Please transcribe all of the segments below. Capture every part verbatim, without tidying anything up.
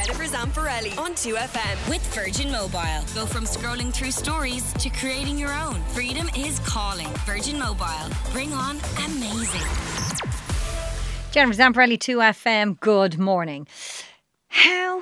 Jennifer Zamparelli on two F M. With Virgin Mobile. Go from scrolling through stories to creating your own. Freedom is calling. Virgin Mobile. Bring on amazing. Jennifer Zamparelli, two F M. Good morning. How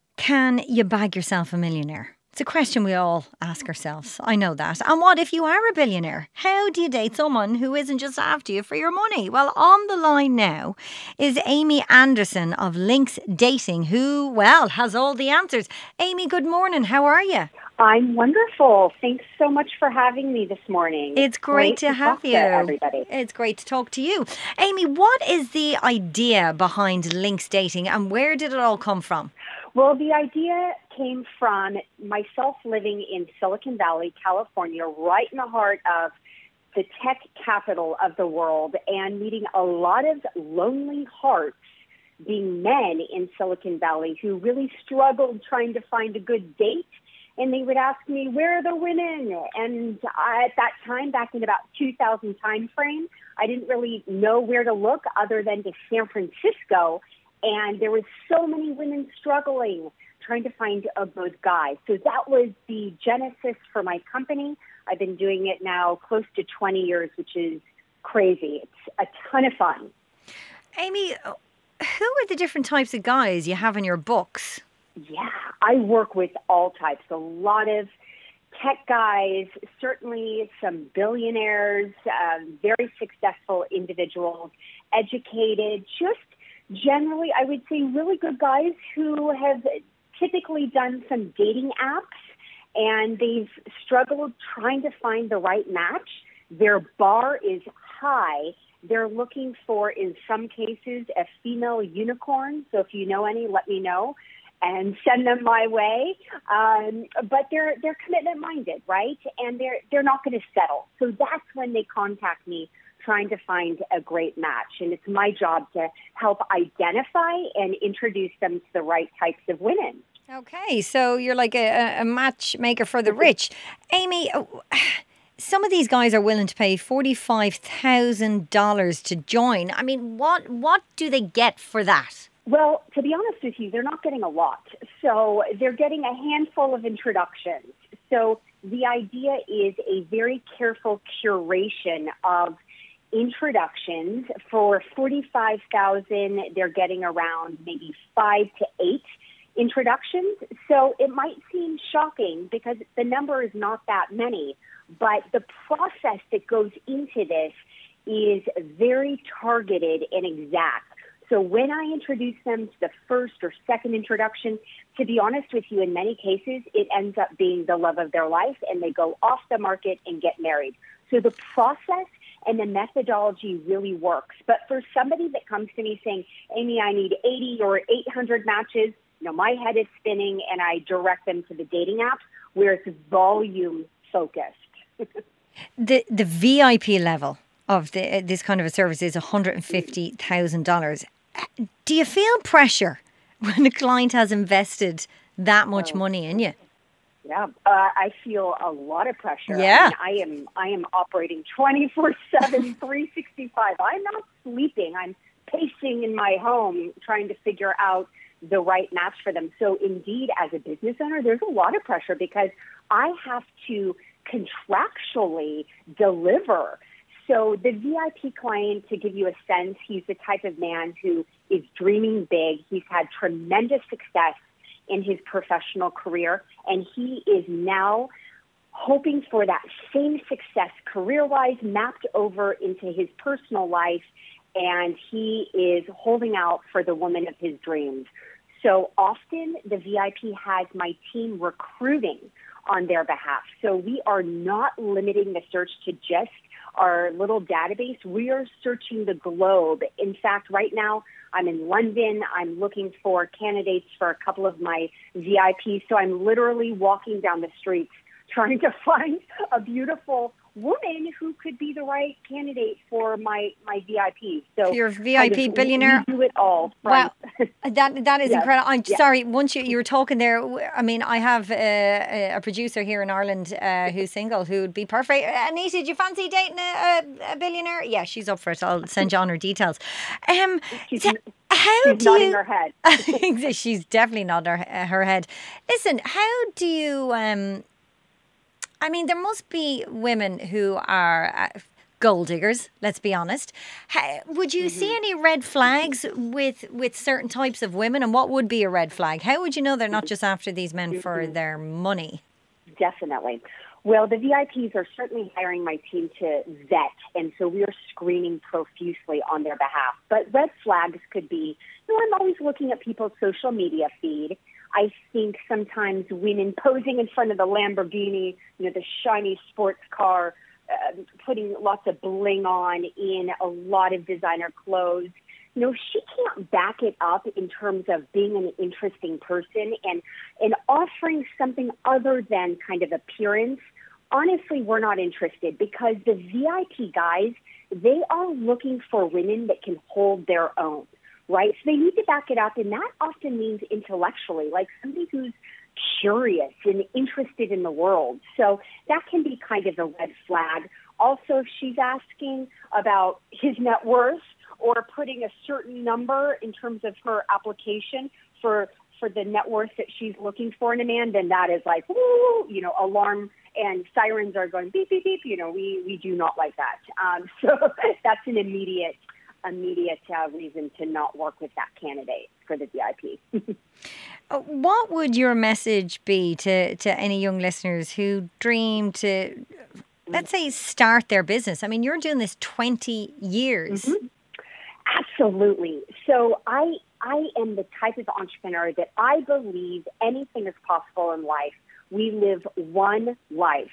can you bag yourself a millionaire? It's a question we all ask ourselves. I know that. And what if you are a billionaire? How do you date someone who isn't just after you for your money? Well, on the line now is Amy Anderson of Links Dating, who, well, has all the answers. Amy, good morning. How are you? I'm wonderful. Thanks so much for having me this morning. It's great, great to, to have you. To everybody. It's great to talk to you. Amy, what is the idea behind Links Dating and where did it all come from? Well, the idea came from myself living in Silicon Valley, California, right in the heart of the tech capital of the world, and meeting a lot of lonely hearts, being men in Silicon Valley who really struggled trying to find a good date. And they would ask me, where are the women? And I, at that time, back in about two thousand time frame, I didn't really know where to look other than to San Francisco. And there were so many women struggling, trying to find a good guy. So that was the genesis for my company. I've been doing it now close to twenty years, which is crazy. It's a ton of fun. Amy, who are the different types of guys you have in your books? Yeah, I work with all types. A lot of tech guys, certainly some billionaires, um, very successful individuals, educated, just generally, I would say really good guys who have typically done some dating apps and they've struggled trying to find the right match. Their bar is high. They're looking for, in some cases, a female unicorn. So if you know any, let me know and send them my way. Um, but they're they're commitment minded, right? And they're they're not going to settle. So that's when they contact me, trying to find a great match. And it's my job to help identify and introduce them to the right types of women. Okay, so you're like a, a matchmaker for the rich. Amy, some of these guys are willing to pay forty-five thousand dollars to join. I mean, what what do they get for that? Well, to be honest with you, they're not getting a lot. So they're getting a handful of introductions. So the idea is a very careful curation of introductions. For forty-five thousand dollars, they're getting around maybe five to eight introductions. So it might seem shocking because the number is not that many, but the process that goes into this is very targeted and exact. So when I introduce them to the first or second introduction, to be honest with you, in many cases, it ends up being the love of their life and they go off the market and get married. So the process and the methodology really works. But for somebody that comes to me saying, Amy, I need eighty or eight hundred matches, you know, my head is spinning and I direct them to the dating apps where it's volume focused. the the V I P level of the, this kind of a service is one hundred fifty thousand dollars. Do you feel pressure when a client has invested that much oh. money in you? Yeah, uh, I feel a lot of pressure. Yeah. I mean, I am I am operating twenty-four seven, three sixty-five. I'm not sleeping. I'm pacing in my home trying to figure out the right match for them. So indeed, as a business owner, there's a lot of pressure because I have to contractually deliver. So the V I P client, to give you a sense, he's the type of man who is dreaming big. He's had tremendous success in his professional career, and he is now hoping for that same success career-wise mapped over into his personal life, and he is holding out for the woman of his dreams. So often the V I P has my team recruiting on their behalf. So we are not limiting the search to just our little database. We are searching the globe. In fact, right now, I'm in London. I'm looking for candidates for a couple of my V I Ps. So I'm literally walking down the streets trying to find a beautiful woman who could be the right candidate for my, my V I P. So you're a V I P kind of, billionaire. We do it all. Wow, that that is yes. incredible. I'm yes. sorry. Once you, you were talking there, I mean, I have a, a producer here in Ireland uh, who's single who would be perfect. Anita, do you fancy dating a, a, a billionaire? Yeah, she's up for it. I'll send you on her details. Um, so how She's do nodding you? her head. She's definitely nodding her, her head. Listen, how do you? Um, I mean, there must be women who are uh, gold diggers. Let's be honest. How, would you mm-hmm. see any red flags with with certain types of women? And what would be a red flag? How would you know they're not just after these men mm-hmm. for their money? Definitely. Well, the V I Ps are certainly hiring my team to vet, and so we are screening profusely on their behalf. But red flags could be, you know, I'm always looking at people's social media feed. I think sometimes women posing in front of the Lamborghini, you know, the shiny sports car, uh, putting lots of bling on in a lot of designer clothes. You know, she can't back it up in terms of being an interesting person and, and offering something other than kind of appearance. Honestly, we're not interested because the V I P guys, they are looking for women that can hold their own, right? So they need to back it up, and that often means intellectually, like somebody who's curious and interested in the world. So that can be kind of a red flag. Also, if she's asking about his net worth or putting a certain number in terms of her application for for the net worth that she's looking for in a man, then that is like, woo, you know, alarm and sirens are going beep, beep, beep. You know, we, we do not like that. Um, so that's an immediate, immediate uh, reason to not work with that candidate for the V I P. uh, what would your message be to, to any young listeners who dream to, let's say, start their business? I mean, you're doing this twenty years. Mm-hmm. Absolutely. So I I am the type of entrepreneur that I believe anything is possible in life. We live one life.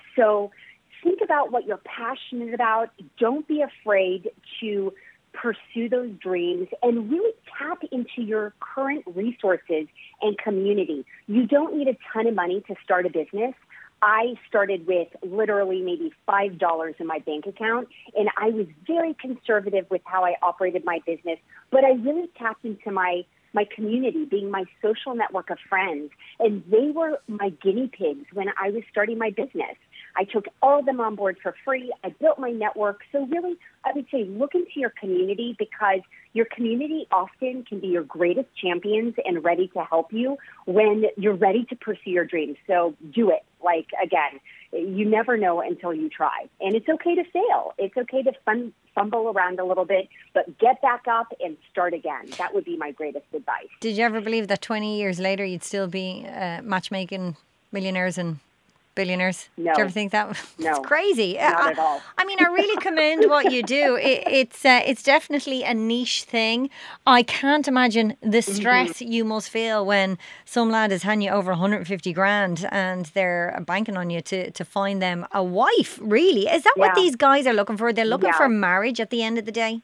So think about what you're passionate about. Don't be afraid to pursue those dreams and really tap into your current resources and community. You don't need a ton of money to start a business. I started with literally maybe five dollars in my bank account, and I was very conservative with how I operated my business, but I really tapped into my, my community, being my social network of friends, and they were my guinea pigs when I was starting my business. I took all of them on board for free. I built my network. So really, I would say look into your community because your community often can be your greatest champions and ready to help you when you're ready to pursue your dreams. So do it. Like, again, you never know until you try. And it's okay to fail. It's okay to fun, fumble around a little bit, but get back up and start again. That would be my greatest advice. Did you ever believe that twenty years later you'd still be uh, matchmaking millionaires and billionaires? No. Do you ever think that? No. It's crazy. Not I, at all. I mean, I really commend what you do. It, it's uh, it's definitely a niche thing. I can't imagine the stress mm-hmm. you must feel when some lad is handing you over one hundred fifty grand and they're banking on you to, to find them a wife, really. Is that yeah. what these guys are looking for? They're looking yeah. for marriage at the end of the day?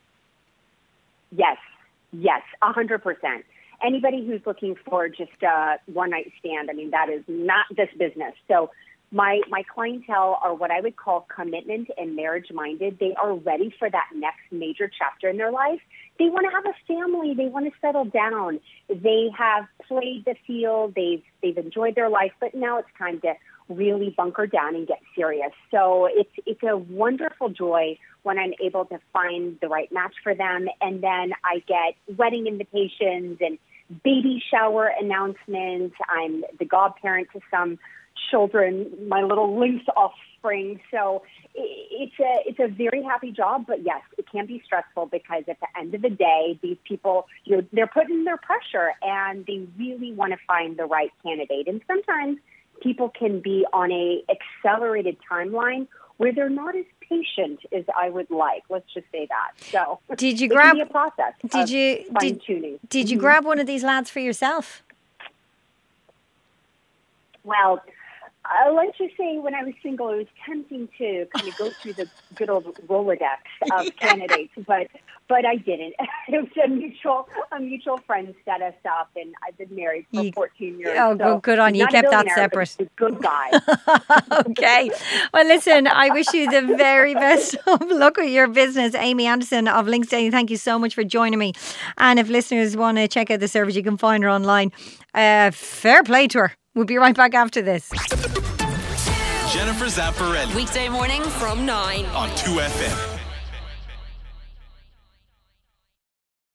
Yes. Yes, one hundred percent. Anybody who's looking for just a one-night stand, I mean, that is not this business. So My my clientele are what I would call commitment and marriage-minded. They are ready for that next major chapter in their life. They want to have a family. They want to settle down. They have played the field. They've they've enjoyed their life, but now it's time to really bunker down and get serious. So it's it's a wonderful joy when I'm able to find the right match for them, and then I get wedding invitations and baby shower announcements. I'm the godparent to some children, my little lynx offspring. So it's a it's a very happy job, but yes, it can be stressful because at the end of the day, these people, you know, they're putting their pressure and they really want to find the right candidate. And sometimes people can be on a accelerated timeline where they're not as patient as I would like. Let's just say that. So did you it grab? Can be a process did you fine tuning? Did, did you mm-hmm. grab one of these lads for yourself? Well, Uh, let's just say when I was single, it was tempting to kind of go through the good old Rolodex of yeah. candidates, but but I didn't. It was a mutual a mutual friend set us up, and I've been married for you, fourteen years. Oh, so good on you. You kept that separate. He's a good guy. Okay. Well, listen, I wish you the very best of luck with your business. Amy Anderson of Links Dating, thank you so much for joining me. And if listeners want to check out the service, you can find her online. Uh, fair play to her. We'll be right back after this. Jennifer Zamparelli. Weekday morning from nine on two F M.